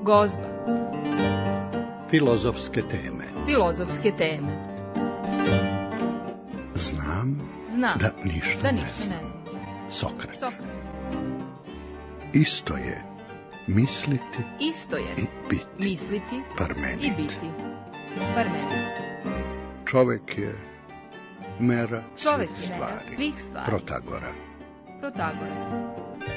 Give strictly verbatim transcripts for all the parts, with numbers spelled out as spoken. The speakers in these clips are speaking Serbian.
Gozba. Filozofske teme. Filozofske teme. Znam, Znam da ništa, da ne, ništa znam. ne znam. Sokrat. Sokrat. Isto je misliti Isto je i biti. misliti Parmenid. i biti. Parmenid. Čovek je mera Čovek svih je mera stvari. svih stvari. Protagora. Protagora.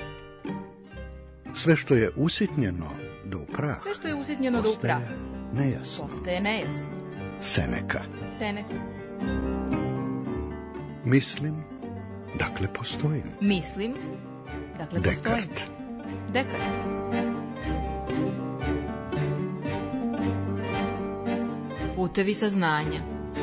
Sve što je usitnjeno do prah, Sve što je usitnjeno do postaje prah nejasno. postaje nejasno. Seneka. Seneka. Mislim, dakle postojim. Mislim, dakle postojim. Dekart. Dekart. Putevi saznanja.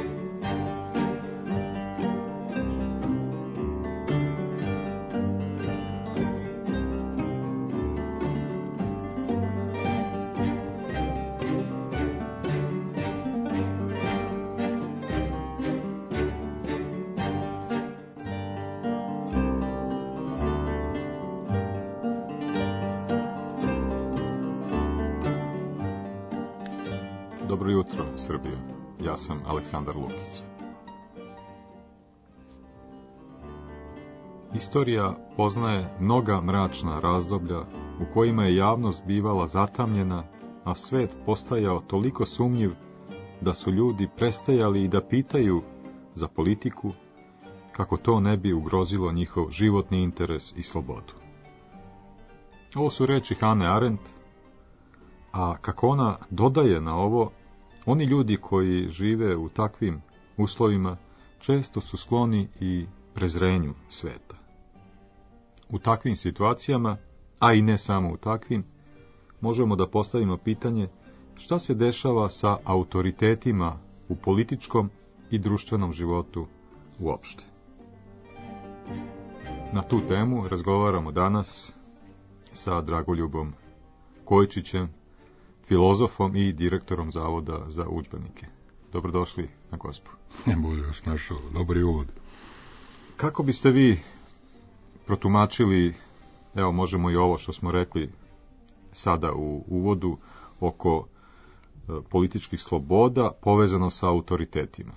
Dobro jutro, Srbija. Ja sam Aleksandar Lukić. Istorija poznaje mnoga mračna razdoblja u kojima je javnost bivala zatamljena, a svet postajao toliko sumnjiv da su ljudi prestajali i da pitaju za politiku kako to ne bi ugrozilo njihov životni interes i slobodu. Ovo su reči Hane Arendt, a kako ona dodaje na ovo, oni ljudi koji žive u takvim uslovima često su skloni i prezrenju sveta. U takvim situacijama, a i ne samo u takvim, možemo da postavimo pitanje šta se dešava sa autoritetima u političkom i društvenom životu uopšte. Na tu temu razgovaramo danas sa Dragoljubom Kojičićem, filozofom i direktorom Zavoda za udžbenike. Dobrodošli na Gozbu. Ne bolje vas našao, dobar je uvod. Kako biste vi protumačili, evo možemo i ovo što smo rekli sada u uvodu, oko e, političkih sloboda povezano sa autoritetima?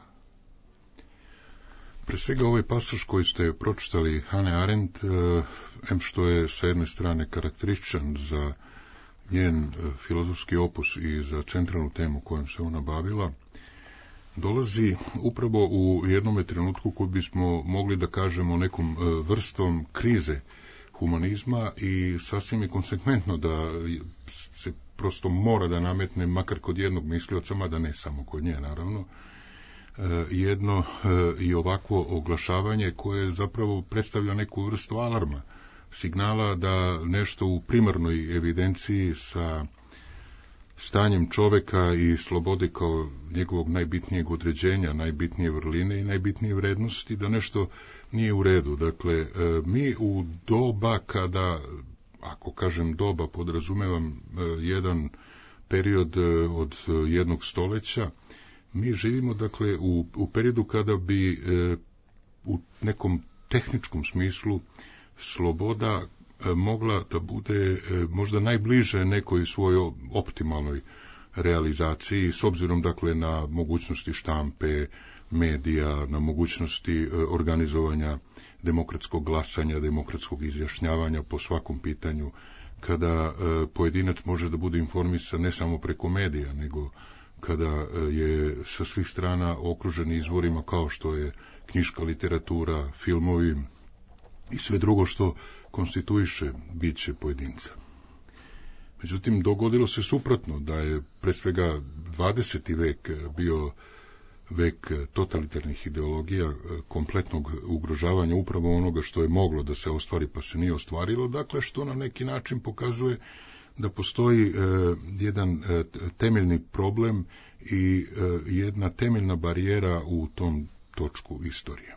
Pre svega ovaj pasaž koji ste pročitali Hane Arendt, e, em što je sa jedne strane karakterističan za njen filozofski opus i za centralnu temu kojom se ona bavila, dolazi upravo u jednome trenutku koji bismo mogli da kažemo nekom vrstom krize humanizma i sasvim je konsekventno da se prosto mora da nametne, makar kod jednog mislioca, mada ne samo kod nje, naravno, jedno i ovakvo oglašavanje koje zapravo predstavlja neku vrstu alarma, signala da nešto u primarnoj evidenciji sa stanjem čoveka i slobode kao njegovog najbitnijeg određenja, najbitnije vrline i najbitnije vrednosti, da nešto nije u redu. Dakle, mi u doba kada, ako kažem doba, podrazumevam jedan period od jednog stoleća, mi živimo, dakle, u, u periodu kada bi u nekom tehničkom smislu sloboda e, mogla da bude e, možda najbliže nekoj svojoj optimalnoj realizaciji, s obzirom dakle na mogućnosti štampe, medija, na mogućnosti e, organizovanja demokratskog glasanja, demokratskog izjašnjavanja po svakom pitanju, kada e, pojedinac može da bude informisan ne samo preko medija, nego kada e, je sa svih strana okružen izvorima kao što je knjiška literatura, filmovi i sve drugo što konstituiše biće pojedinca. Međutim, dogodilo se suprotno, da je pre svega dvadeseti vek bio vek totalitarnih ideologija, kompletnog ugrožavanja upravo onoga što je moglo da se ostvari pa se nije ostvarilo, dakle što na neki način pokazuje da postoji e, jedan e, temeljni problem i e, jedna temeljna barijera u tom točku istorije.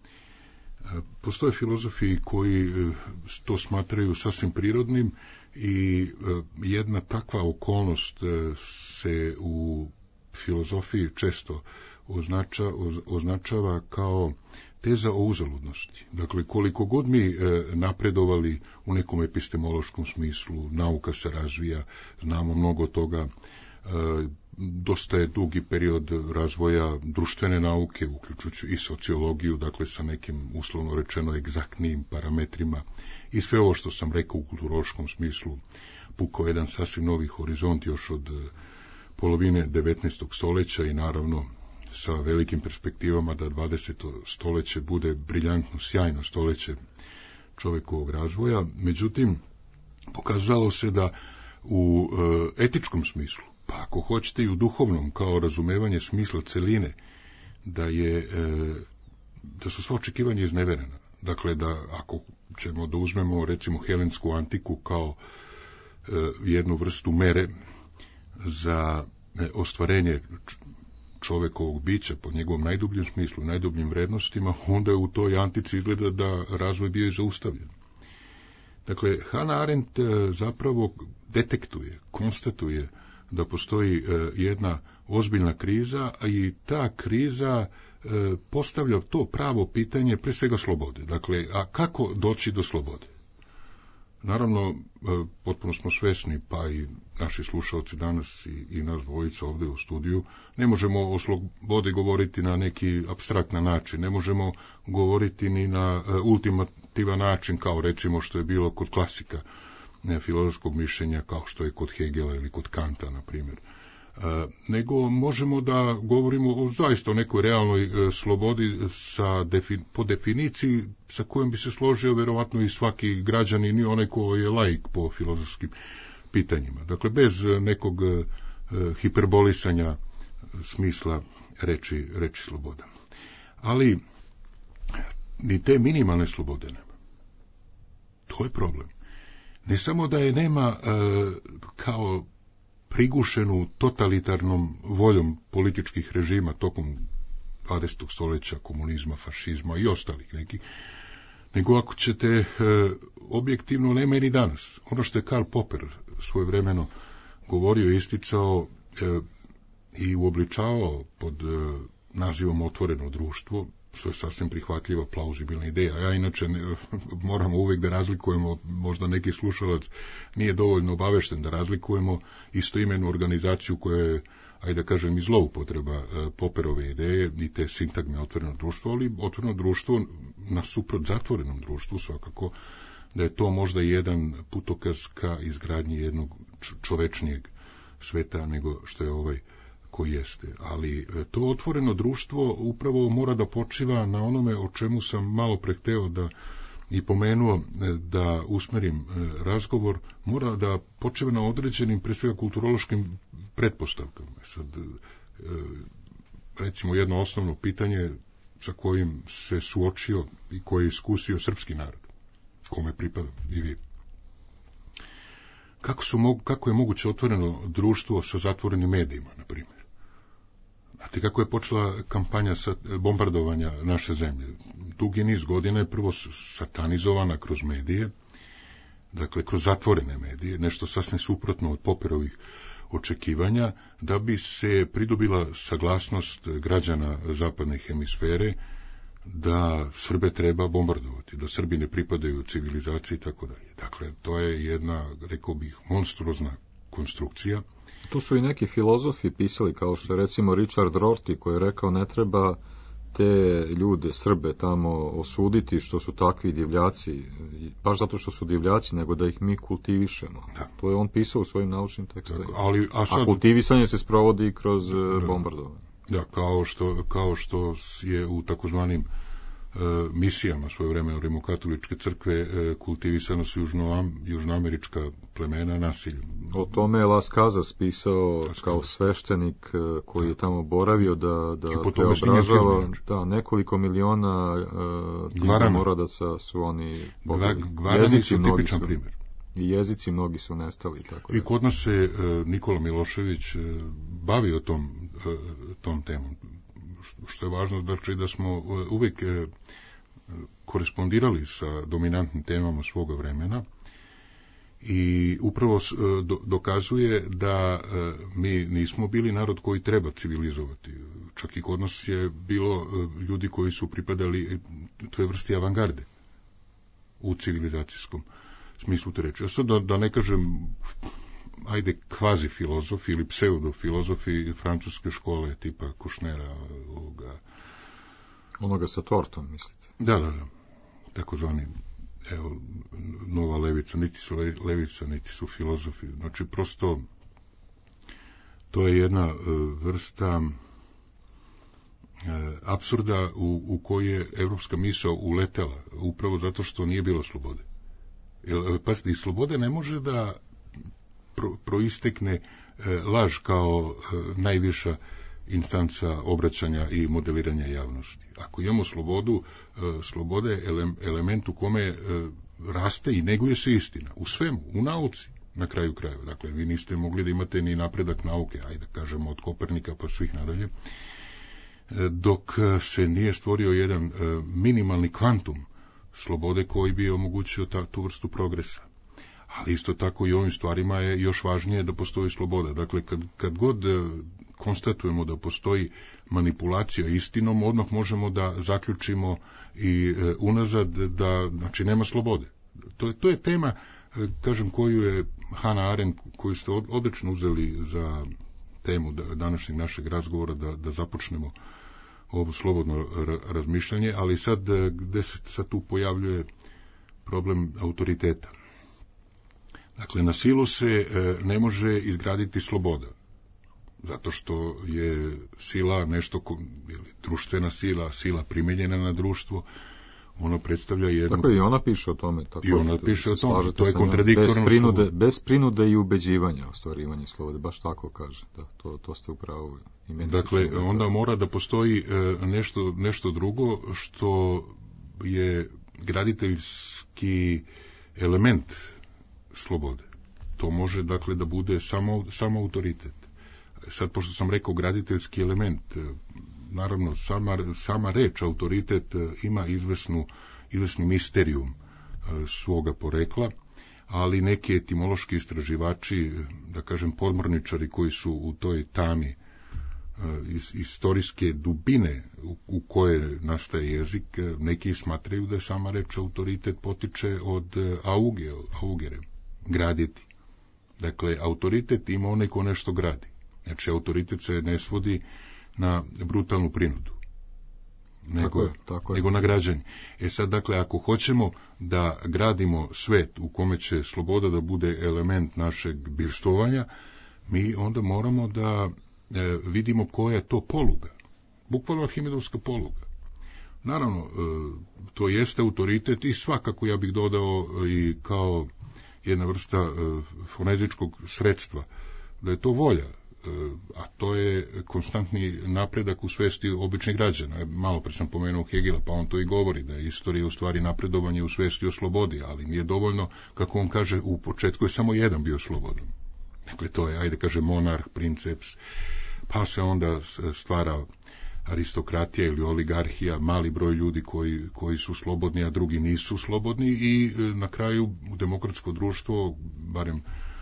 Postoje filozofi koji to smatraju sasvim prirodnim i jedna takva okolnost se u filozofiji često označa, označava kao teza o uzaludnosti. Dakle, koliko god mi e, napredovali u nekom epistemološkom smislu, nauka se razvija, znamo mnogo toga, e, dosta je dugi period razvoja društvene nauke, uključujući i sociologiju, dakle sa nekim uslovno rečeno egzaktnijim parametrima i sve ovo što sam rekao u kulturološkom smislu pukao jedan sasvim novi horizont još od polovine devetnaestog stoljeća i naravno sa velikim perspektivama da dvadeseto stoljeće bude briljantno, sjajno stoljeće čovjekovog razvoja. Međutim, pokazalo se da u e, etičkom smislu, pa ako hoćete i u duhovnom, kao razumevanje smisla celine, da je e, da su sva očekivanja izneverena. Dakle, da ako ćemo da uzmemo recimo helensku antiku kao e, jednu vrstu mere za e, ostvarenje čovjekovog bića po njegovom najdubljem smislu, najdubljim vrednostima, onda je u toj antici izgleda da razvoj bio i zaustavljen. Dakle, Hannah Arendt zapravo detektuje, konstatuje da postoji jedna ozbiljna kriza, a i ta kriza postavlja to pravo pitanje pre svega slobode. Dakle, a kako doći do slobode? Naravno, potpuno smo svesni, pa i naši slušalci danas i, i nas dvojica ovdje u studiju, ne možemo o slobodi govoriti na neki apstraktan način, ne možemo govoriti ni na ultimativan način, kao recimo što je bilo kod klasika ne, filozofskog mišljenja, kao što je kod Hegela ili kod Kanta, na primjer. E, nego možemo da govorimo o zaista o nekoj realnoj e, slobodi sa defi, po definiciji sa kojom bi se složio verovatno i svaki građanin i onaj ko je laik po filozofskim pitanjima. Dakle, bez nekog e, hiperbolisanja smisla reči, reči sloboda. Ali ni te minimalne slobode nema. To je problem. Ne samo da je nema e, kao prigušenu totalitarnom voljom političkih režima tokom dvadesetog stoljeća, komunizma, fašizma i ostalih nekih, nego ako ćete e, objektivno nema ni danas. Ono što je Karl Popper svojevremeno govorio, isticao e, i uobličavao pod e, nazivom otvoreno društvo, što je sasvim prihvatljiva, plauzibilna ideja. Ja inače ne, moramo uvijek da razlikujemo, možda neki slušalac nije dovoljno obavešten da razlikujemo istoimenu organizaciju koja je, ajde da kažem, i zloupotreba e, Popperove ideje i te sintagme otvoreno društvo, ali otvoreno društvo nasuprot zatvorenom društvu svakako da je to možda jedan putokaz ka izgradnji jednog čovečnijeg sveta nego što je ovaj koji jeste. Ali to otvoreno društvo upravo mora da počiva na onome o čemu sam malo pre hteo da i pomenuo da usmerim razgovor, mora da počiva na određenim, pre svega kulturološkim pretpostavkama. Sad, recimo jedno osnovno pitanje sa kojim se suočio i koje je iskusio srpski narod, kome pripada i vi. Kako, su, kako je moguće otvoreno društvo sa zatvorenim medijima, na primjer? Znate kako je počela kampanja bombardovanja naše zemlje? Dugi niz godina je prvo satanizovana kroz medije, dakle kroz zatvorene medije, nešto sasvim suprotno od Popperovih očekivanja, da bi se pridobila saglasnost građana zapadne hemisfere da Srbe treba bombardovati, da Srbi ne pripadaju civilizaciji i tako dalje. Dakle, to je jedna, rekao bih, monstruozna konstrukcija. Tu su i neki filozofi pisali, kao što je recimo Richard Rorty, koji je rekao ne treba te ljude, Srbe, tamo osuditi što su takvi divljaci, baš zato što su divljaci, nego da ih mi kultivišemo. Da. To je on pisao u svojim naučnim tekstovima. Ali, a, sad... a kultivisanje se sprovodi kroz da. bombardovanje. Da, kao što, kao što je u takozvanim e, misijama svojevremeno rimokatoličke crkve e, kultivisano su južno, južnoamerička plemena nasiljem. O tome je Las Casas pisao Las kao sveštenik e, koji je tamo boravio da, da preobražava da, nekoliko miliona e, Dimoradaca su oni pobili. Gvarani su tipičan su, primjer. I jezici mnogi su nestali. Tako I kod nas se e, Nikola Milošević e, bavio tom, e, tom temom. Što je važno, znači da smo uvijek e, korespondirali sa dominantnim temama svoga vremena I upravo do, dokazuje da mi nismo bili narod koji treba civilizovati. Čak i kod nas je bilo ljudi koji su pripadali toj vrsti avangarde u civilizacijskom smislu te reči. A sad da, da ne kažem, ajde, kvazi filozofi ili pseudofilozofi francuske škole tipa Kušnera, ovoga... Onoga sa tortom, mislite? Da, da, da. Takozvani, evo, nova levica, niti su levica, niti su filozofi. Znači, prosto, to je jedna uh, vrsta uh, apsurda u, u koje je evropska misao uletela, upravo zato što nije bilo slobode. Jer, pazite, iz slobode ne može da pro, proistekne uh, laž kao uh, najviša instanca obraćanja i modeliranja javnosti. Ako imamo slobodu, sloboda je element u kome raste i neguje se istina. U svemu, u nauci, na kraju krajeva. Dakle, vi niste mogli da imate ni napredak nauke, ajde kažemo od Kopernika pa svih nadalje, dok se nije stvorio jedan minimalni kvantum slobode koji bi omogućio ta, tu vrstu progresa. Ali isto tako i ovim stvarima je još važnije da postoji sloboda. Dakle, kad, kad god konstatujemo da postoji manipulacija istinom, odmah možemo da zaključimo i e, unazad da, znači, nema slobode. To, to je tema, e, kažem, koju je Hannah Arendt, koju ste od, odlično uzeli za temu da, današnjeg našeg razgovora, da, da započnemo ovo slobodno ra, razmišljanje, ali sad, gde se sad tu pojavljuje problem autoriteta. Dakle, na silu se e, ne može izgraditi sloboda. Zato što je sila nešto, ili društvena sila, sila primenjena na društvo, ono predstavlja jednu... Tako i ona piše o tome. Tako I ona to, piše o tome, to je kontradiktorno. Bez prinude, bez prinude i ubeđivanja ostvarivanje slobode, baš tako kaže. Da, to, to ste upravo. Dakle, onda mora da postoji e, nešto, nešto drugo što je graditeljski element slobode. To može, dakle, da bude samo, samo autoritet. Sad, pošto sam rekao graditeljski element, naravno, sama, sama reč autoritet ima izvesnu, izvesni misterijum svoga porekla, ali neki etimološki istraživači, da kažem podmorničari koji su u toj tami iz, istorijske dubine u, u koje nastaje jezik, neki smatraju da sama reč autoritet potiče od auge, augere, graditi. Dakle, autoritet ima onaj ko nešto gradi. Znači, autoritet se ne svodi na brutalnu prinudu, nego, tako je, tako je. nego na građanje. E sad, dakle, ako hoćemo da gradimo svet u kome će sloboda da bude element našeg birstovanja, mi onda moramo da e, vidimo koja je to poluga. Bukvalno Arhimedovska poluga. Naravno, e, to jeste autoritet i svakako ja bih dodao i kao jedna vrsta e, fonezičkog sredstva, da je to volja, a to je konstantni napredak u svesti običnih građana. Malo pre sam pomenuo Hegela, pa on to i govori, da je istorija u stvari napredovanje u svesti o slobodi, ali nije dovoljno, kako on kaže, u početku je samo jedan bio slobodan. Dakle, to je, ajde kaže, monarh, princeps, pa se onda stvara aristokratija ili oligarhija, mali broj ljudi koji, koji su slobodni, a drugi nisu slobodni i na kraju demokratsko društvo, barem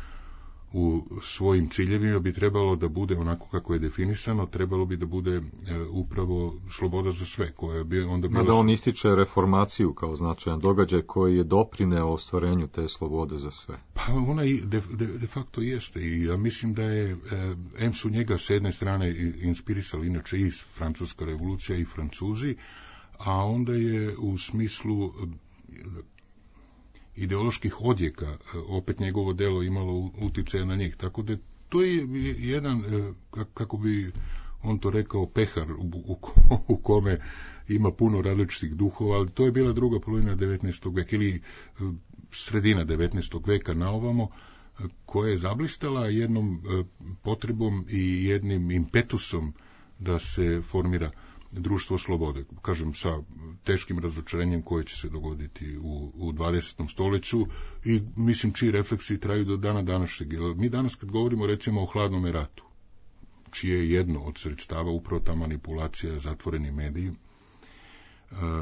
u svojim ciljevima, bi trebalo da bude onako kako je definisano, trebalo bi da bude e, upravo sloboda za sve, koja bi onda bila... Da on ističe reformaciju kao značajan događaj koji je doprineo ostvarenju te slobode za sve. Pa ona i de, de, de facto jeste i ja mislim da je, e, em su njega s jedne strane inspirisali inače i francuska revolucija i Francuzi, a onda je u smislu ideoloških odjeka opet njegovo delo imalo uticaja na njih. Tako da to je jedan, kako bi on to rekao, pehar u, u kome ima puno različitih duhova, ali to je bila druga polovina devetnaestog veka ili sredina devetnaestog veka na ovamo, koja je zablistala jednom potrebom i jednim impetusom da se formira društvo slobode, kažem, sa teškim razočarenjem koje će se dogoditi u, u dvadesetom stoljeću i mislim čiji refleksi traju do dana današnjeg. Mi danas kad govorimo recimo o hladnom ratu, čije je jedno od sredstava upravo ta manipulacija zatvoreni mediji,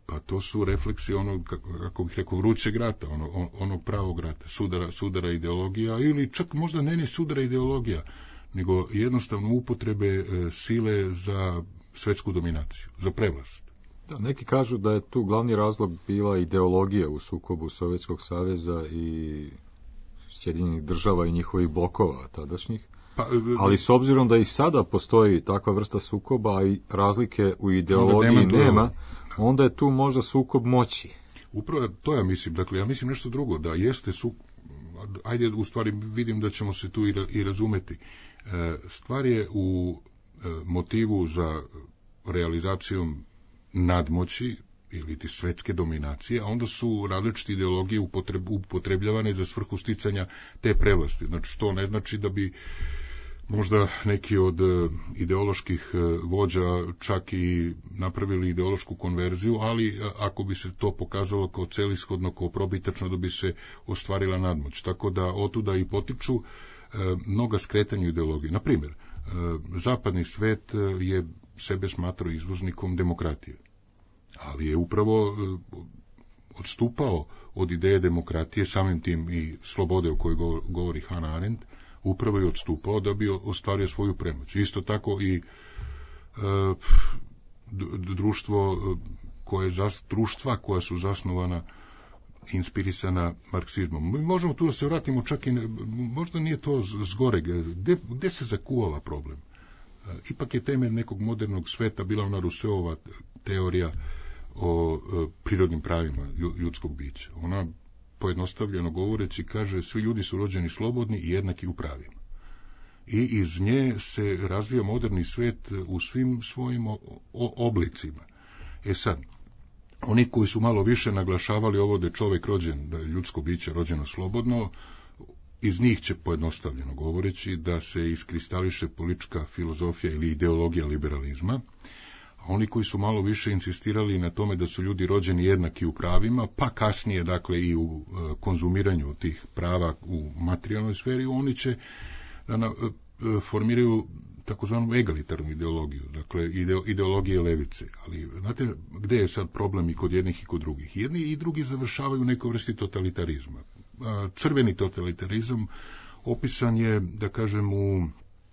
Pa to su refleksi onog, kako bih rekao, vrućeg rata, ono, onog pravog rata, sudara, sudara ideologija, ili čak možda ne ni sudara ideologija, nego jednostavno upotrebe e, sile za svetsku dominaciju, za prevlast. Da, neki kažu da je tu glavni razlog bila ideologija u sukobu Sovjetskog saveza i Sjedinjenih država i njihovih blokova tadašnjih. Pa, ali s obzirom da i sada postoji takva vrsta sukoba, a i razlike u ideologiji nema, nema, onda je tu možda sukob moći. Upravo to ja mislim. Dakle, ja mislim nešto drugo, da jeste sukob, ajde, u stvari vidim da ćemo se tu i, i razumeti. E, stvar je u e, motivu za realizacijom nadmoći ili ti svetske dominacije, a onda su različite ideologije upotreb, upotrebljavane za svrhu sticanja te prevlasti. Znači, što ne znači da bi možda neki od ideoloških vođa čak i napravili ideološku konverziju, ali ako bi se to pokazalo kao celishodno, kao probitačno, da bi se ostvarila nadmoć. Tako da otuda i potiču e, mnoga skretanja ideologije. Na primjer, e, zapadni svet je sebe smatrao izvoznikom demokratije, ali je upravo e, odstupao od ideje demokratije, samim tim i slobode o kojoj govori Hannah Arendt, upravo je odstupao da bi ostvario svoju premoć. Isto tako i e, društvo koje zas, društva koja su zasnovana, inspirisana marksizmom. Mi možemo tu da se vratimo čak i, ne, možda nije to zgoreg, gde, gde se zakuvava problem? E, ipak je temelj nekog modernog sveta bila ona Rousseauova teorija o e, prirodnim pravima ljudskog bića. Ona, pojednostavljeno govoreći, kaže svi ljudi su rođeni slobodni i jednaki u pravima. I iz nje se razvija moderni svet u svim svojim o, o, oblicima. E sad, oni koji su malo više naglašavali ovo da je čovjek rođen, da je ljudsko biće rođeno slobodno, iz njih će, pojednostavljeno govoreći, da se iskristališe politička filozofija ili ideologija liberalizma. Oni koji su malo više insistirali na tome da su ljudi rođeni jednaki u pravima, pa kasnije, dakle, i u e, konzumiranju tih prava u materijalnoj sferi, oni će da na, e, formiraju takozvanu egalitarnu ideologiju, dakle, ide, ideologije levice. Ali, znate, gde je sad problem i kod jednih i kod drugih? Jedni i drugi završavaju u nekoj vrsti totalitarizma. A, crveni totalitarizam opisan je, da kažem, u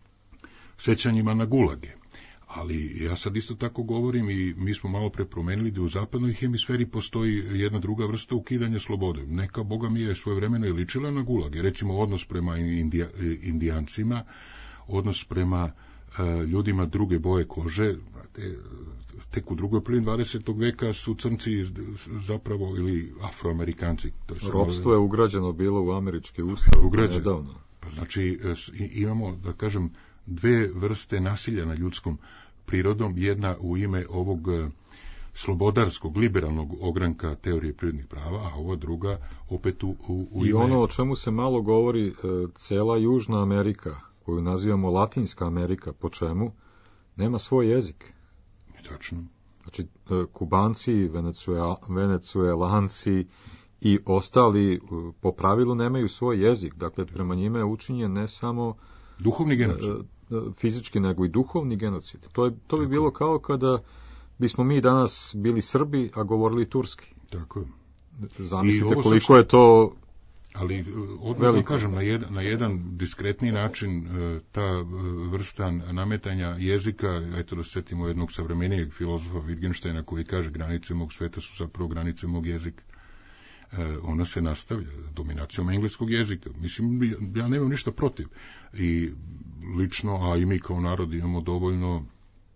sećanjima na gulage. Ali ja sad isto tako govorim i mi smo malo pre promenili da u zapadnoj hemisferi postoji jedna druga vrsta ukidanja slobode. Neka, boga mi je svojevremeno i ličila na gulage. Recimo odnos prema indija, indijancima, odnos prema uh, ljudima druge boje kože. Te, tek u drugoj polovini dvadesetog veka su crnci zapravo, ili Afroamerikanci. To je Ropstvo je ugrađeno bilo u američki ustav nedavno. Pa znači imamo, da kažem, dve vrste nasilja na ljudskom prirodom, jedna u ime ovog slobodarskog, liberalnog ogranka teorije prirodnih prava, a ova druga opet u, u, u I ime... ono o čemu se malo govori, cela Južna Amerika, koju nazivamo Latinska Amerika, po čemu, nema svoj jezik. Tačno. Znači, Kubanci, Venecuel, Venecuelanci i ostali po pravilu nemaju svoj jezik. Dakle, prema njima je učinjen ne samo duhovni genocid, fizički, nego i duhovni genocid. To, je, to bi bilo kao kada bismo mi danas bili Srbi, a govorili turski. Tako je. Zamislite koliko što... je to... Ali odmah da kažem, na jedan, na jedan diskretni način ta vrsta nametanja jezika, eto da se setimo jednog savremenijeg filozofa Wittgensteina koji kaže granice mog sveta su zapravo granice mog jezika. Ona se nastavlja dominacijom engleskog jezika. Mislim, ja nemam ništa protiv. I lično, a i mi kao narod imamo dovoljno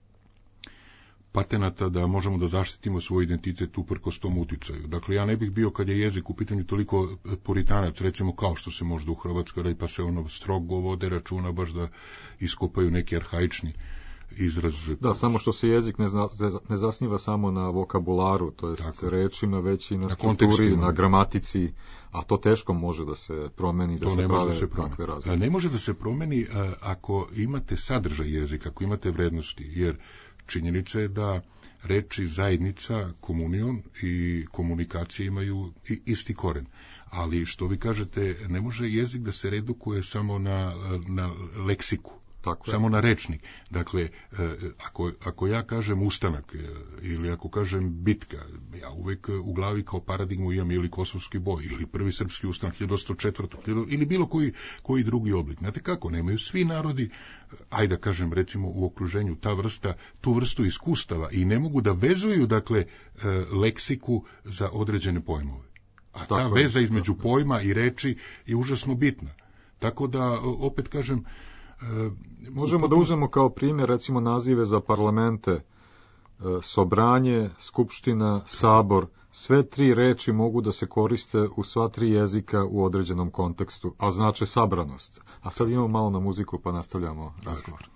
patenata da možemo da zaštitimo svoj identitet uprkos tom uticaju. Dakle, ja ne bih bio, kad je jezik u pitanju, toliko puritanac, recimo kao što se može u Hrvatskoj radi, pa se ono strogo vode računa baš da iskopaju neki arhaični izraz. Da, samo što se jezik ne, zna, ne zasniva samo na vokabularu, to jest tako, rečima, već i na, na strukturi, na gramatici, a to teško može da se promeni, da to se ne prave može da se takve razlike. Ne može da se promeni a, ako imate sadržaj jezika, ako imate vrednosti, jer činjenica je da reči zajednica, komunion i komunikacija imaju isti koren. Ali, što vi kažete, ne može jezik da se redukuje samo na, na leksiku. Tako je. Samo na rečnik. Dakle, ako, ako ja kažem ustanak ili ako kažem bitka, ja uvek u glavi kao paradigmu imam ili kosovski boj, ili prvi srpski ustanak hiljadu osamsto četvrte. ili bilo koji, koji drugi oblik. Znate kako, nemaju svi narodi, ajde da kažem recimo u okruženju ta vrsta, tu vrstu iskustava i ne mogu da vezuju, dakle, leksiku za određene pojmove. A ta tako veza je, između pojma i reči je užasno bitna. Tako da, opet kažem, možemo potom... da uzmemo kao primjer recimo nazive za parlamente, sobranje, skupština, sabor, sve tri reči mogu da se koriste u sva tri jezika u određenom kontekstu, a znače sabranost. A sad imamo malo na muziku pa nastavljamo razgovor.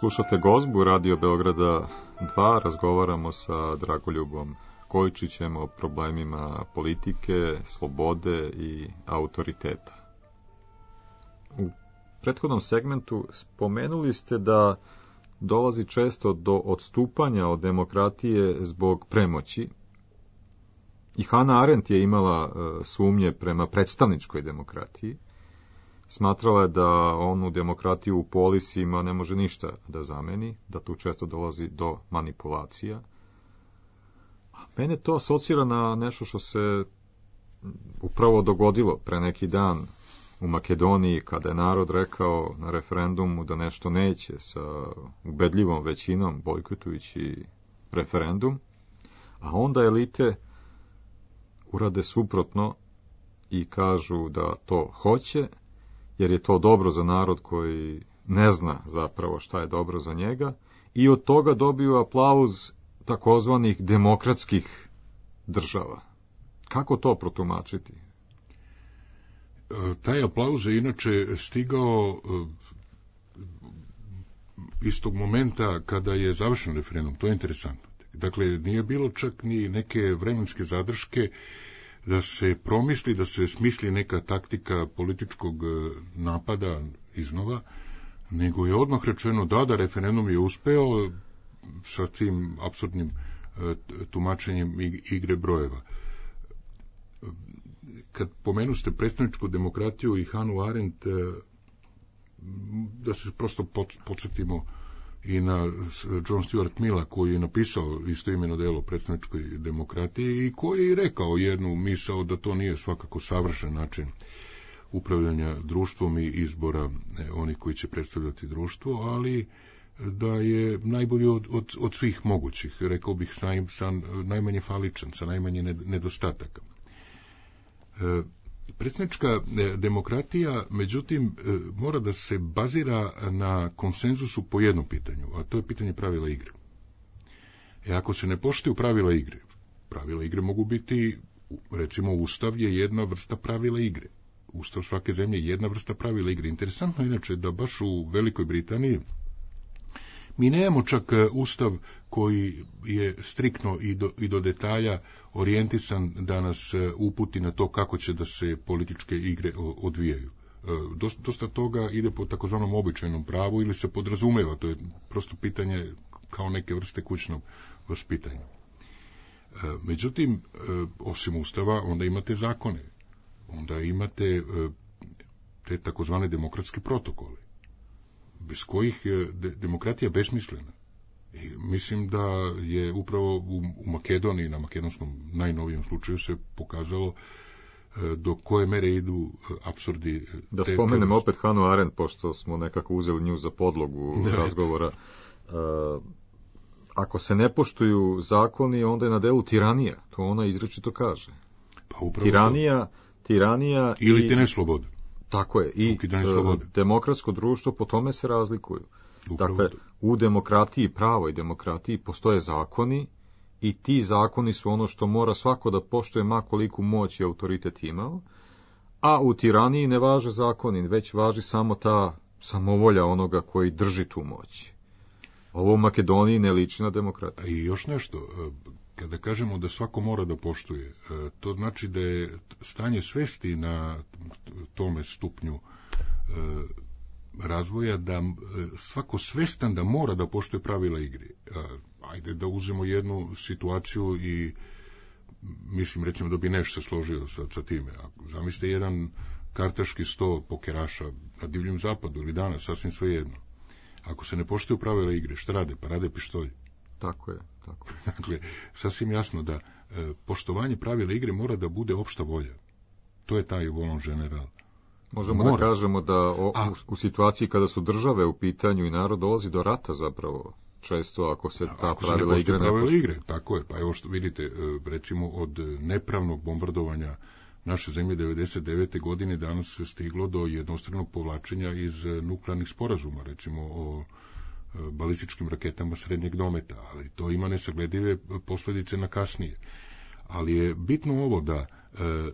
Slušate Gozbu Radio Beograda dva, razgovaramo sa Dragoljubom Kojičićem o problemima politike, slobode i autoriteta. U prethodnom segmentu spomenuli ste da dolazi često do odstupanja od demokratije zbog premoći. I Hannah Arendt je imala sumnje prema predstavničkoj demokratiji. Smatrala je da onu demokratiju u polisima ne može ništa da zameni, da tu često dolazi do manipulacija. A mene to asocira na nešto što se upravo dogodilo pre neki dan u Makedoniji, kada je narod rekao na referendumu da nešto neće sa ubedljivom većinom bojkotujući referendum, a onda elite urade suprotno i kažu da to hoće, jer je to dobro za narod koji ne zna zapravo šta je dobro za njega, i od toga dobiju aplauz takozvanih demokratskih država. Kako to protumačiti? Taj aplauz je inače stigao iz tog momenta kada je završen referendum. To je interesantno. Dakle, nije bilo čak ni neke vremenske zadrške da se promisli, da se smisli neka taktika političkog napada iznova, nego je odmah rečeno da, da referendum je uspeo sa tim apsurdnim tumačenjem igre brojeva. Kad pomenu ste predstavničku demokratiju i Hannah Arendt, da se prosto podsjetimo i na John Stuart Milla, koji je napisao istoimeno delo o predstavničkoj demokratiji i koji je rekao jednu misao da to nije svakako savršen način upravljanja društvom i izbora onih koji će predstavljati društvo, ali da je najbolji od, od, od svih mogućih, rekao bih sa, sa najmanje faličan, sa najmanje nedostataka. E, Predsjednička demokratija, međutim, mora da se bazira na konsenzusu po jednom pitanju, a to je pitanje pravila igre. E ako se ne poštuju pravila igre, pravila igre mogu biti, recimo, Ustav je jedna vrsta pravila igre. Ustav svake zemlje je jedna vrsta pravila igre. Interesantno inače da baš u Velikoj Britaniji mi nemamo čak Ustav koji je striktno i do, i do detalja orijentisan da nas uputi na to kako će da se političke igre odvijaju. Dosta, dosta toga ide po takozvanom običajnom pravu ili se podrazumeva, to je prosto pitanje kao neke vrste kućnog vaspitanja. Međutim, osim Ustava, onda imate zakone, onda imate te takozvane demokratske protokole, bez kojih je demokratija besmislena. I mislim da je upravo u, u Makedoniji, na makedonskom najnovijem slučaju, se pokazalo do koje mere idu apsurdi. Da spomenem te... opet Hannah Arendt, pošto smo nekako uzeli nju za podlogu da, razgovora. Uh, ako se ne poštuju zakoni, onda je na delu tiranija. To ona izrečito kaže. Pa upravo tiranija, tiranija ili i... te ne slobode. Tako je. I uh, demokratsko društvo po tome se razlikuju. Upravo dakle, to. U demokratiji, pravoj demokratiji, postoje zakoni i ti zakoni su ono što mora svako da poštuje, ma koliku moć i autoritet imao, a u tiraniji ne važe zakoni, već važi samo ta samovolja onoga koji drži tu moć. Ovo u Makedoniji ne liči na demokratiju. I još nešto, kada kažemo da svako mora da poštuje, to znači da je stanje svesti na tome stupnju razvoja da svako svestan da mora da poštuje pravila igre. Ajde da uzmemo jednu situaciju i mislim, recimo, da bi nešto se složio sa, sa time. Zamislite jedan kartaški sto pokeraša na Divljem zapadu ili danas, sasvim svejedno. Ako se ne poštuju pravila igre, šta rade? Pa rade pištolje. Tako je, tako je. Dakle, sasvim jasno da e, poštovanje pravila igre mora da bude opšta volja. To je taj volon general. Možemo mora. Da kažemo da o, A, u, u situaciji kada su države u pitanju i narod dolazi do rata zapravo, često ako se ta ako pravila se igre ne pravila poštuju. igre, tako je. Pa evo što vidite, recimo od nepravnog bombardovanja naše zemlje devedeset devete godine danas se stiglo do jednostranog povlačenja iz nuklearnih sporazuma, recimo o balističkim raketama srednjeg dometa, ali to ima nesagledive posljedice na kasnije. Ali je bitno ovo da e,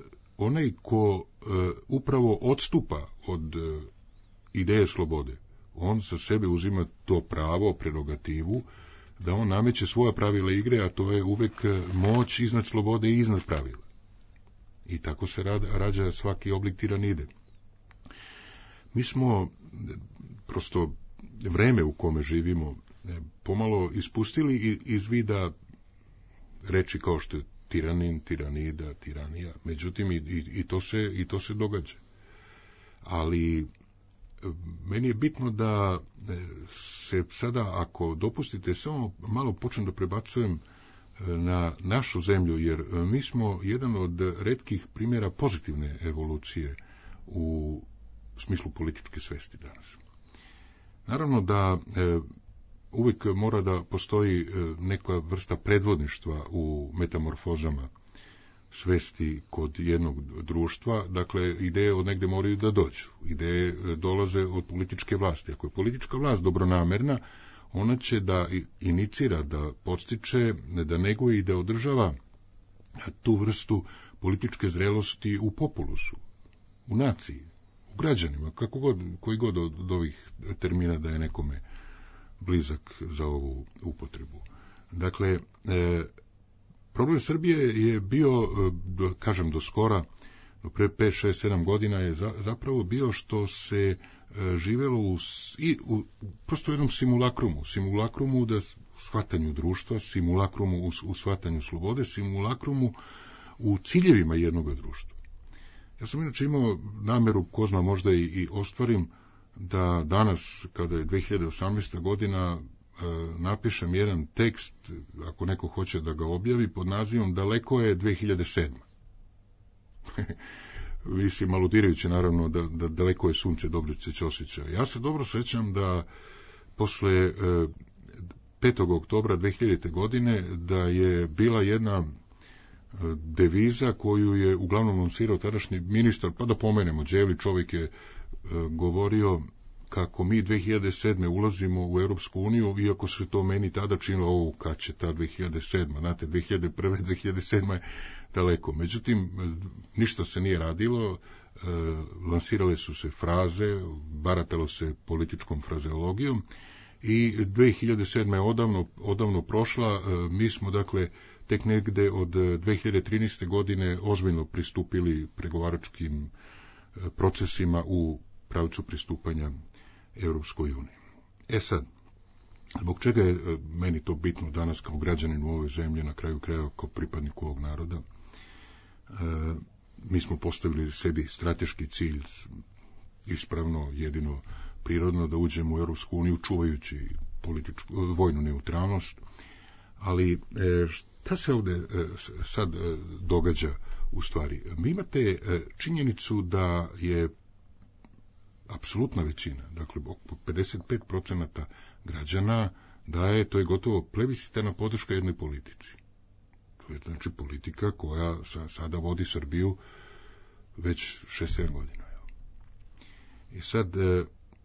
onaj ko e, upravo odstupa od e, ideje slobode, On za sebe uzima to pravo, prerogativu, da on nameće svoja pravila igre, a to je uvek moć iznad slobode i iznad pravila. I tako se rađa svaki oblik tiranide. Mi smo prosto vreme u kome živimo pomalo ispustili iz vida reči kao što je tiranin, tiranida, tiranija. Međutim, i, i, i, to se, i to se događa. Ali meni je bitno da se sada, ako dopustite, samo malo počnem da prebacujem na našu zemlju, jer mi smo jedan od retkih primjera pozitivne evolucije u smislu političke svesti danas. Naravno da e, uvijek mora da postoji neka vrsta predvodništva u metamorfozama svesti kod jednog društva, dakle ideje od negde moraju da dođu, ideje dolaze od političke vlasti. Ako je politička vlast dobronamerna, ona će da inicira, da podstiče, da neguje i da održava tu vrstu političke zrelosti u populusu, u naciji, u građanima, kako god, koji god od ovih termina da je nekome blizak za ovu upotrebu. Dakle, e, problem Srbije je bio, do, kažem, do skora, do pre pet, šest, sedam godina je za, zapravo bio što se e, živelo u, i, u prosto jednom simulakrumu, simulakrumu da shvatanju društva, simulakrumu u, u shvatanju slobode, simulakrumu u ciljevima jednog društva. Ja sam inače imao nameru, ko zna možda i, i ostvarim, da danas, kada je dve hiljade osamnaesta godina, e, napišem jedan tekst, ako neko hoće da ga objavi, pod nazivom Daleko je dve hiljade sedma. Mislim, aludirajući naravno da, da daleko je sunce Dobrice Ćosića. Ja se dobro sećam da posle e, petog oktobra dve hiljadite. godine da je bila jedna deviza koju je uglavnom lansirao tadašnji ministar, pa da pomenemo, Đevli, čovjek je e, govorio kako mi dve hiljade sedme. ulazimo u Europsku uniju, iako se to meni tada činilo, ovo kad će ta dve hiljade sedma. Znate, dve hiljade prve. dve hiljade sedma. je daleko. Međutim, ništa se nije radilo, e, lansirale su se fraze, baratalo se političkom frazeologijom i dve hiljade sedma. je odavno, odavno prošla. E, mi smo, dakle, tek negde od dve hiljade trinaeste. godine ozbiljno pristupili pregovaračkim procesima u pravcu pristupanja Europskoj uniji. E sad, zbog čega je meni to bitno danas kao građanin u ovoj zemlji, na kraju krajeva kao pripadnik ovog naroda? E, mi smo postavili sebi strateški cilj, ispravno, jedino prirodno, da uđemo u Europsku uniju čuvajući političku, vojnu neutralnost, ali e, šta se ovde e, sad e, događa u stvari? Mi imate e, činjenicu da je apsolutna većina, dakle oko pedeset pet procenata građana daje, to je gotovo plebiscitarna podrška jednoj politici. To je znači politika koja sa, sada vodi Srbiju već šest sedam godina. I sad, e,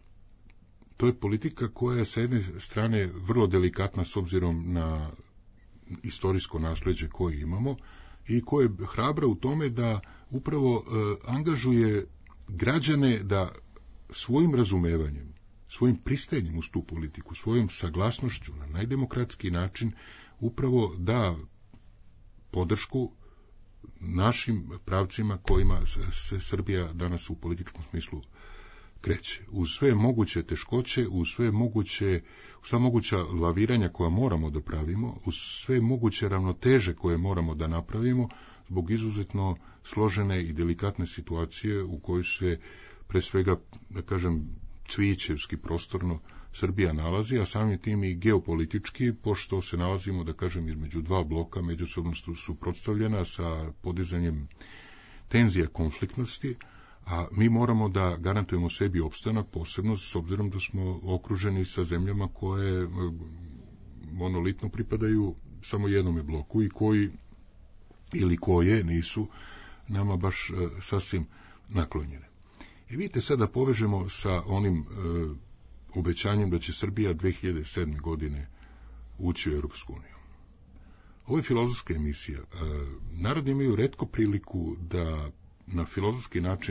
to je politika koja je sa jedne strane vrlo delikatna s obzirom na istorijsko nasleđe koje imamo i koje je hrabra u tome da upravo e, angažuje građane da svojim razumevanjem, svojim pristajanjem uz tu politiku, svojom saglasnošću na najdemokratski način upravo da podršku našim pravcima kojima se Srbija danas u političkom smislu kreće. Uz sve moguće teškoće, uz sve moguće, uz sva moguća laviranja koja moramo da pravimo, uz sve moguće ravnoteže koje moramo da napravimo, zbog izuzetno složene i delikatne situacije u kojoj se pre svega, da kažem, cvićevski prostorno Srbija nalazi, a samim tim i geopolitički, pošto se nalazimo, da kažem, između dva bloka, međusobno suprotstavljena sa podizanjem tenzija konfliktnosti, a mi moramo da garantujemo sebi opstanak, posebno s obzirom da smo okruženi sa zemljama koje monolitno pripadaju samo jednome bloku i koji ili koje nisu nama baš sasvim naklonjene. I vidite, sada povežemo sa onim e, obećanjem da će Srbija dve hiljade sedme. godine ući u Europsku uniju. Ovo je filozofska emisija. E, narodi imaju retko priliku da na filozofski način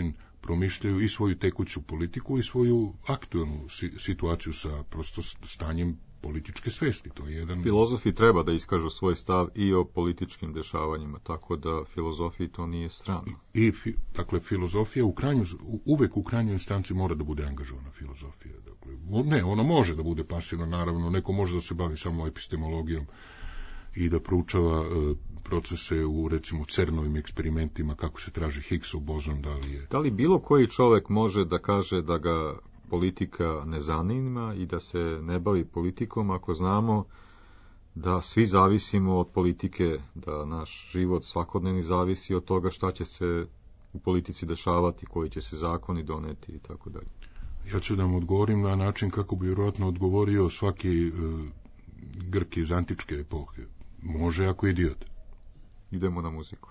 promišljaju i svoju tekuću politiku i svoju aktualnu si, situaciju sa prosto stanjem političke svesti. To je jedan... Filozofi treba da iskažu svoj stav i o političkim dešavanjima, tako da filozofiji to nije strano. I, i dakle, filozofija u krajnju, uvek u krajnjoj instanci mora da bude angažovana filozofija. Dakle, ne, ona može da bude pasivna, naravno, neko može da se bavi samo epistemologijom i da proučava e, procese u, recimo, CERN-ovim eksperimentima, kako se traži Higgsov bozon, da li je... Da li bilo koji čovek može da kaže da ga politika ne zanima i da se ne bavi politikom, ako znamo da svi zavisimo od politike, da naš život svakodnevni zavisi od toga šta će se u politici dešavati, koji će se zakoni doneti i tako dalje. Ja ću da vam odgovorim na način kako bi vjerojatno odgovorio svaki e, Grk iz antičke epohe. Može ako je idiot. Idemo na muziku.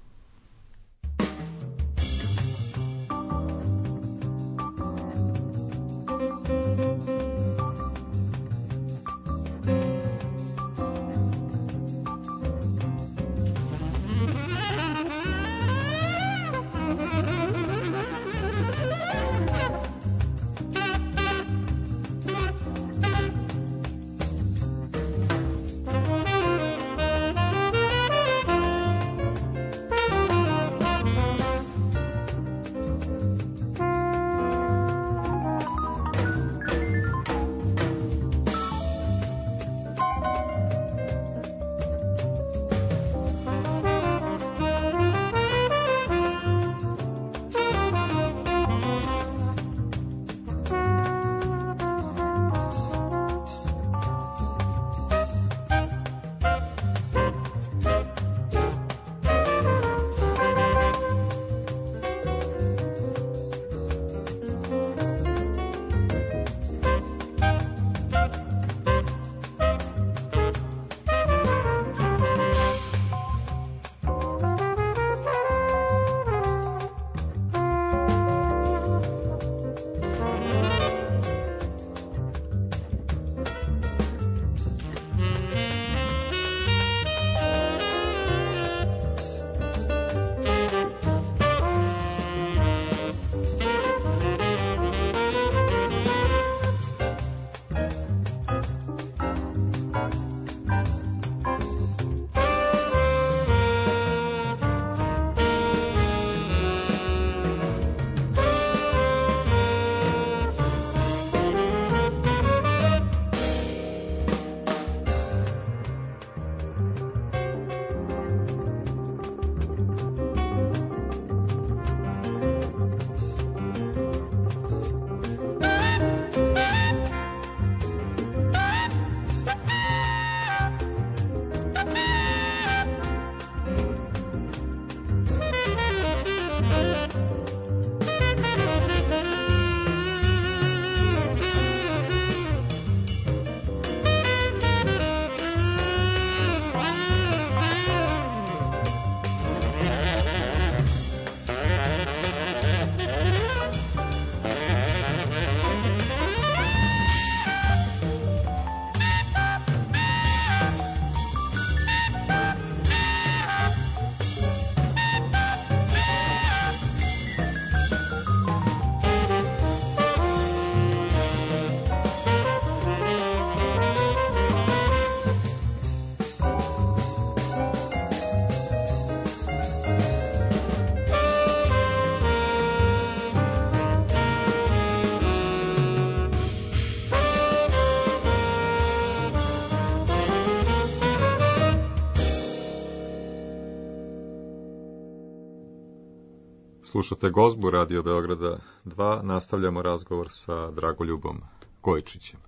Slušate Gozbu Radio Beograda dva, nastavljamo razgovor sa Dragoljubom Gojčićem.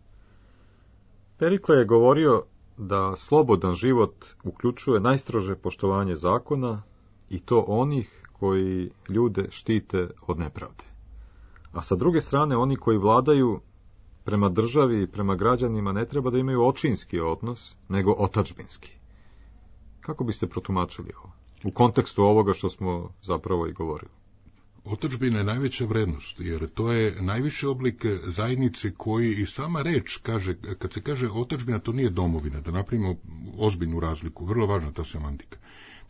Perikle je govorio da slobodan život uključuje najstrože poštovanje zakona i to onih koji ljude štite od nepravde. A sa druge strane, oni koji vladaju prema državi i prema građanima ne treba da imaju očinski odnos, nego otadžbinski. Kako biste protumačili ovo? U kontekstu ovoga što smo zapravo i govorili. Otadžbina je najveća vrednost, jer to je najviši oblik zajednice koji i sama reč kaže, kad se kaže otadžbina, to nije domovina, da napravimo ozbiljnu razliku, vrlo važna ta semantika.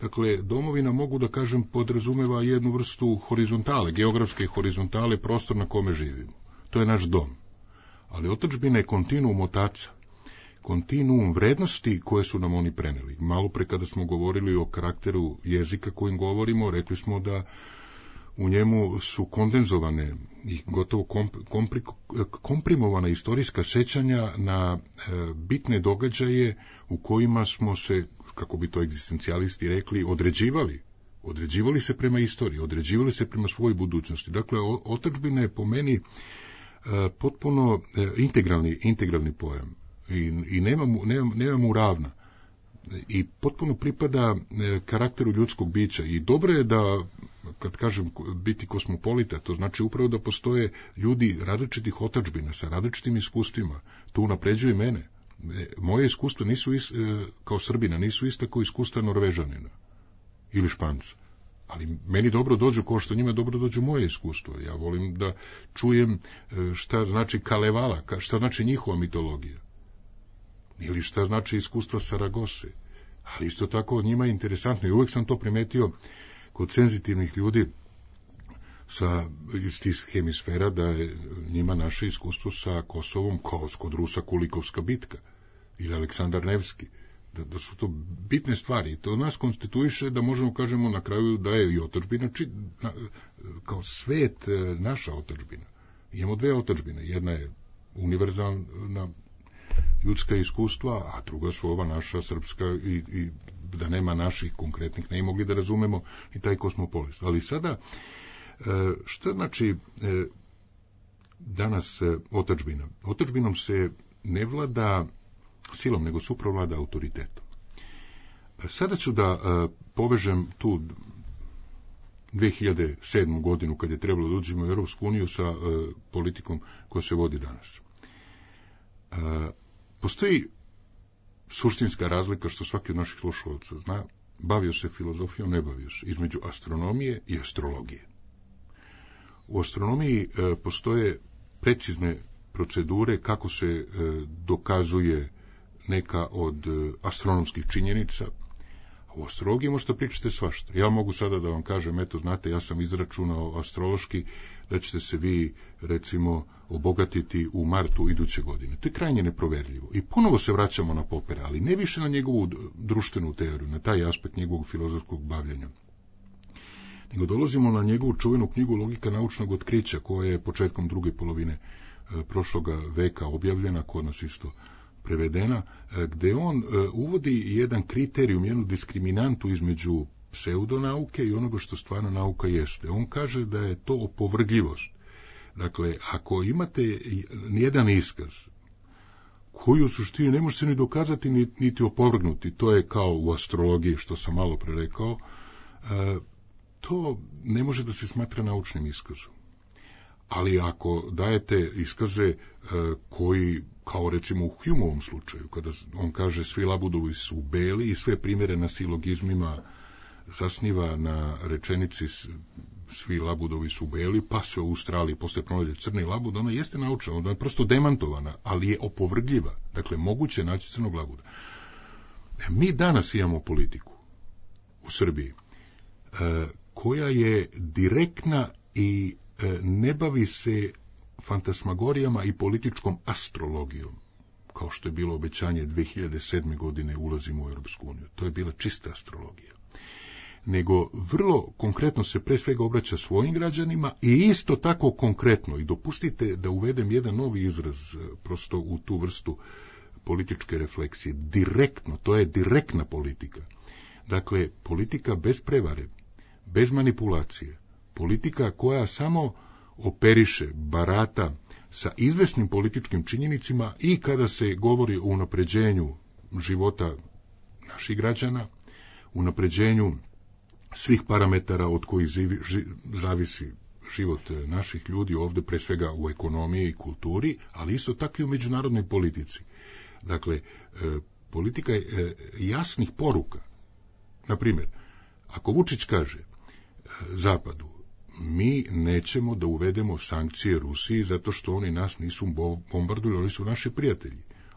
Dakle, domovina, mogu da kažem, podrazumeva jednu vrstu horizontale, geografske horizontale, prostor na kome živimo. To je naš dom. Ali otadžbina je kontinuum otaca, kontinuum vrednosti koje su nam oni preneli. Malo pre kada smo govorili o karakteru jezika kojim govorimo, rekli smo da u njemu su kondenzovane i gotovo kompri, komprimovana istorijska sećanja na e, bitne događaje u kojima smo se, kako bi to egzistencijalisti rekli, određivali. Određivali se prema istoriji, određivali se prema svojoj budućnosti. Dakle, otadžbina je po meni e, potpuno e, integralni, integralni pojam i, i nema mu, nema, nema mu ravna. I potpuno pripada e, karakteru ljudskog bića. I dobro je da, kad kažem biti kosmopolita, to znači upravo da postoje ljudi različitih otadžbina sa različitim iskustvima. To unapređuje mene. E, moje iskustva nisu is, e, kao Srbina nisu ista kao iskustva Norvežanina ili Španca. Ali meni dobro dođu kao što njima dobro dođu moje iskustvo. Ja volim da čujem šta znači Kalevala, šta znači njihova mitologija. Ili šta znači iskustva Saragose. Ali isto tako njima je interesantno i uvek sam to primetio kod senzitivnih ljudi sa iz tih hemisfera, da je njima naše iskustvo sa Kosovom kao kod Rusa Kulikovska bitka ili Aleksandar Nevski. Da, da su to bitne stvari. To nas konstituiše da možemo kažemo na kraju da je i otadžbina či, na, kao svet naša otadžbina. Imamo dve otadžbine. Jedna je univerzalna ljudska iskustva, a druga su ova naša srpska i, i da nema naših konkretnih, ne mogli da razumemo i taj kosmopolis. Ali sada, šta znači danas otadžbina? Otadžbinom se ne vlada silom, nego se upravo vlada autoritetom. Sada ću da povežem tu dve hiljade sedmu godinu, kad je trebalo da uđemo u Europsku uniju, sa politikom koja se vodi danas. Postoji suštinska razlika, što svaki od naših slušalaca zna, bavio se filozofijom, ne bavio se, između astronomije i astrologije. U astronomiji e, postoje precizne procedure kako se e, dokazuje neka od e, astronomskih činjenica. A u astrologiji možete pričati svašta. Ja mogu sada da vam kažem, eto, znate, ja sam izračunao astrološki da ćete se vi, recimo, obogatiti u martu iduće godine. To je krajnje neproverljivo. I ponovo se vraćamo na Popera, ali ne više na njegovu društvenu teoriju, na taj aspekt njegovog filozofskog bavljenja. Nego dolazimo na njegovu čuvenu knjigu Logika naučnog otkrića, koja je početkom druge polovine e, prošloga veka objavljena, kod nas isto prevedena, e, gde on e, uvodi jedan kriterijum, jednu diskriminantu između pseudonauke i onoga što stvarno nauka jeste. On kaže da je to opovrgljivost. Dakle, ako imate nijedan iskaz koji u suštini ne može se ni dokazati niti opovrgnuti, to je kao u astrologiji, što sam malo pre rekao, to ne može da se smatra naučnim iskazom. Ali ako dajete iskaze koji, kao recimo u Humeovom slučaju, kada on kaže svi labudovi su beli i sve primjere na silogizmima zasniva na rečenici svi labudovi su beli, pa se u Australiji posle pronađe crni labud, ona jeste naučena, ona je prosto demantovana, ali je opovrgljiva. Dakle, moguće je naći crnog labuda. Mi danas imamo politiku u Srbiji e, koja je direktna i e, ne bavi se fantasmagorijama i političkom astrologijom, kao što je bilo obećanje dve hiljade sedme godine ulazimo u Europsku uniju. To je bila čista astrologija. Nego vrlo konkretno se pre svega obraća svojim građanima i isto tako konkretno, i dopustite da uvedem jedan novi izraz prosto u tu vrstu političke refleksije, direktno, to je direktna politika. Dakle, politika bez prevare, bez manipulacije, politika koja samo operiše, barata sa izvesnim političkim činjenicima i kada se govori o unapređenju života naših građana, unapređenju svih parametara od kojih živi, ži, zavisi život naših ljudi ovde, pre svega u ekonomiji i kulturi, ali isto tako i u međunarodnoj politici. Dakle, e, politika e, jasnih poruka. Naprimjer, ako Vučić kaže e, Zapadu, mi nećemo da uvedemo sankcije Rusiji zato što oni nas nisu bombardovali, oni su naši prijatelji.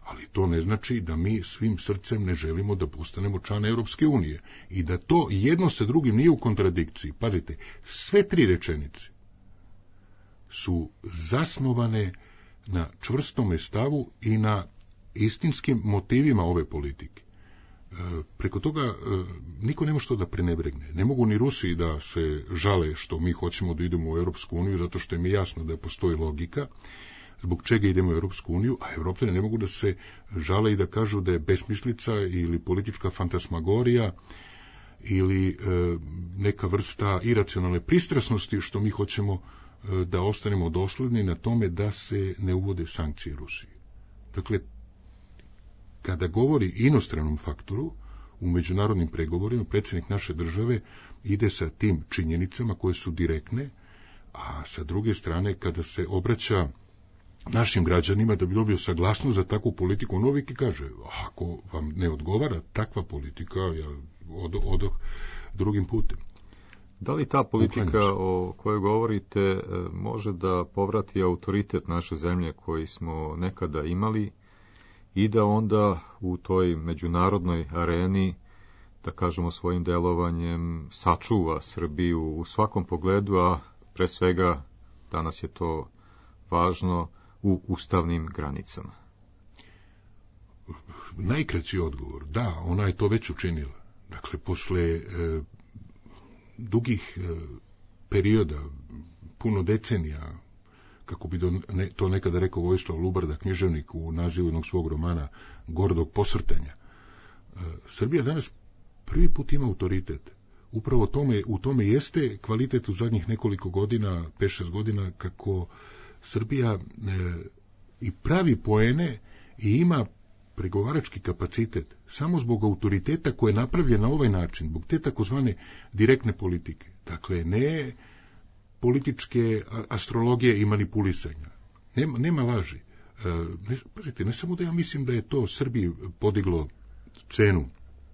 Ali to ne znači da mi svim srcem ne želimo da postanemo član Europske unije i da to jedno sa drugim nije u kontradikciji. Pazite, sve tri rečenice su zasnovane na čvrstome stavu i na istinskim motivima ove politike. E, preko toga e, niko ne može to da prenebregne. Ne mogu ni Rusi da se žale što mi hoćemo da idemo u Europsku uniju, zato što im je jasno da postoji logika zbog čega idemo u Europsku uniju, a Evropljani ne mogu da se žale i da kažu da je besmislica ili politička fantasmagorija ili e, neka vrsta iracionalne pristrasnosti što mi hoćemo e, da ostanemo dosledni na tome da se ne uvode sankcije Rusiji. Dakle, kada govori inostranom faktoru u međunarodnim pregovorima, predsjednik naše države ide sa tim činjenicama koje su direktne, a sa druge strane kada se obraća našim građanima da bi dobio saglasnost za takvu politiku, on uvijek kaže, ako vam ne odgovara takva politika, ja odoh, odoh drugim putem. Da li ta politika o kojoj govorite može da povrati autoritet naše zemlje koji smo nekada imali i da onda u toj međunarodnoj areni, da kažemo svojim delovanjem, sačuva Srbiju u svakom pogledu, a pre svega danas je to važno u ustavnim granicama? Najkraći odgovor, da, ona je to već učinila. Dakle, posle e, dugih e, perioda, puno decenija, kako bi do, ne, to nekada rekao Vojislav Lubarda, književnik u nazivu jednog svog romana Gordog posrtanja, e, Srbija danas prvi put ima autoritet. Upravo tome, u tome jeste kvalitet u zadnjih nekoliko godina, pet šest godina, kako Srbija e, i pravi poene i ima pregovarački kapacitet samo zbog autoriteta koje je napravljen na ovaj način, zbog te takozvane direktne politike. Dakle, ne političke astrologije i manipulisanja. Nema, nema laži. E, ne, pazite, ne samo da ja mislim da je to Srbiji podiglo cenu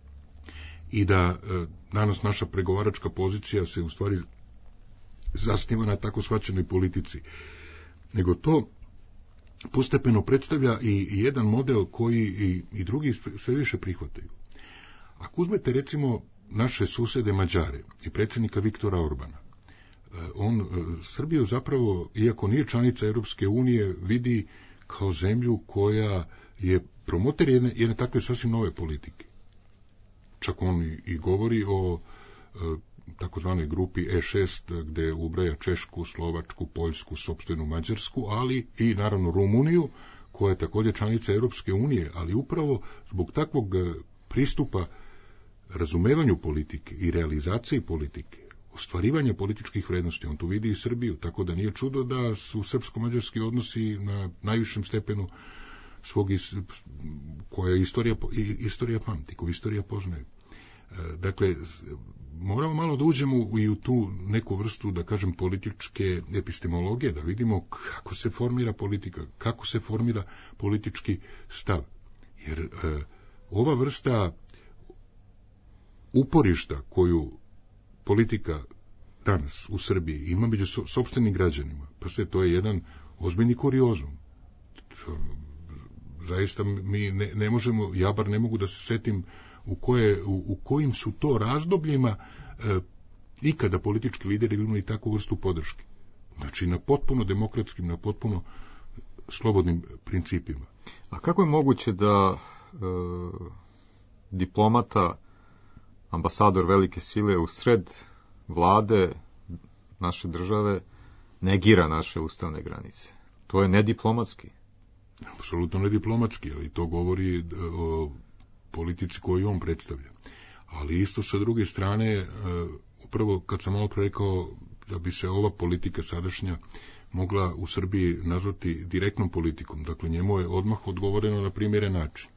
i da e, danas naša pregovaračka pozicija se u stvari zasniva na tako shvaćenoj politici, nego to postepeno predstavlja i jedan model koji i, i drugi sve više prihvataju. Ako uzmete recimo naše susede Mađare i predsjednika Viktora Orbana, on Srbiju zapravo, iako nije članica Europske unije, vidi kao zemlju koja je promoter jedne, jedne takve sasvim nove politike. Čak on i, i govori o takozvanoj grupi E šest, gde ubraja Češku, Slovačku, Poljsku, sopstvenu Mađarsku, ali i naravno Rumuniju, koja je također članica Europske unije, ali upravo zbog takvog pristupa razumevanju politike i realizaciji politike, ostvarivanja političkih vrednosti, on tu vidi i Srbiju, tako da nije čudo da su srpsko-mađarski odnosi na najvišem stepenu svog is, koja istorija, istorija pamti, koju istorija poznaje. Dakle, moramo malo da uđemo i u tu neku vrstu, da kažem, političke epistemologije, da vidimo kako se formira politika, kako se formira politički stav. Jer e, ova vrsta uporišta koju politika danas u Srbiji ima među so, sopstvenim građanima, pa sve to je jedan ozbiljni kuriozum. Zaista mi ne, ne možemo, ja bar ne mogu da se setim u, koje, u, u kojim su to razdobljima e, ikada politički lideri imali takvu vrstu podrške. Znači na potpuno demokratskim, na potpuno slobodnim principima. A kako je moguće da e, diplomata, ambasador velike sile u sred vlade naše države negira naše ustavne granice? To je nediplomatski. Apsolutno nediplomatski, ali to govori o politici koju on predstavlja. Ali isto sa druge strane, upravo kad sam malo pre rekao da bi se ova politika sadašnja mogla u Srbiji nazvati direktnom politikom, dakle njemu je odmah odgovoreno na primjeren način.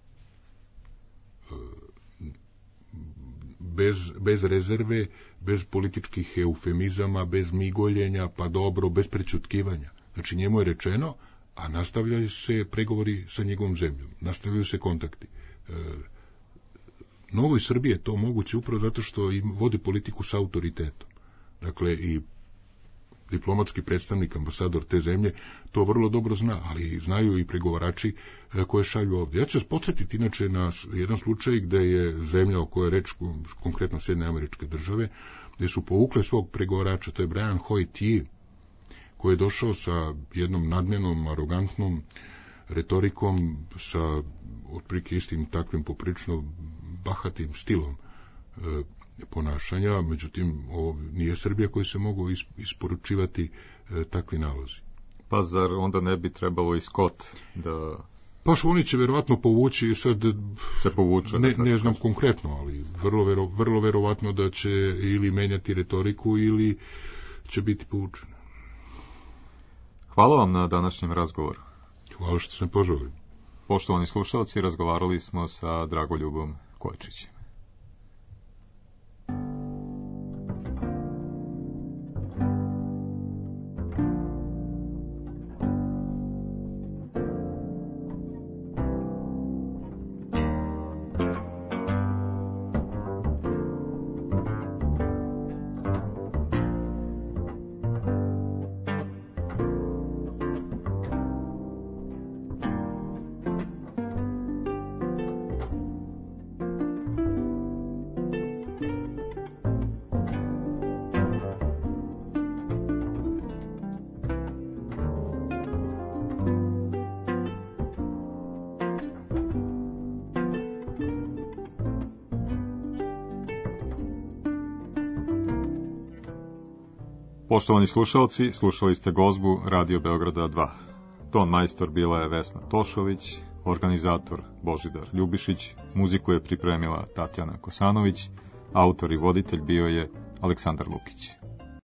Bez, bez rezerve, bez političkih eufemizama, bez migoljenja, pa dobro, bez prećutkivanja. Znači njemu je rečeno, a nastavljaju se pregovori sa njegovom zemljom, nastavljaju se kontakti. E, Novoj Srbiji je to moguće upravo zato što im vodi politiku sa autoritetom. Dakle, i diplomatski predstavnik, ambasador te zemlje, to vrlo dobro zna, ali znaju i pregovarači koje šalju ovdje. Ja ću vas podsjetiti inače na jedan slučaj gde je zemlja o kojoj je reč, konkretno Sjedinjene Američke Države, gde su povukle svog pregovarača, to je Brian Hoyt, koji je došao sa jednom nadmenom, arogantnom retorikom, sa otprilike istim takvim poprično bahatim stilom e, ponašanja, međutim ovo nije Srbija koji se mogu isporučivati e, takvi nalozi. Pa zar onda ne bi trebalo i Scott da... Pa što oni će verovatno povući, sad se povuče, ne, ne znam konkretno, ali vrlo, vero, vrlo verovatno da će ili menjati retoriku ili će biti povučeni. Hvala vam na današnjem razgovoru. Hvala što ste me pozvali. Poštovani slušalci, razgovarali smo sa Dragoljubom Kojčićem. Poštovani slušalci, slušali ste gozbu Radio Beograda dva. Ton majstor bila je Vesna Tošović, organizator Božidar Ljubišić, muziku je pripremila Tatjana Kosanović, autor i voditelj bio je Aleksandar Lukić.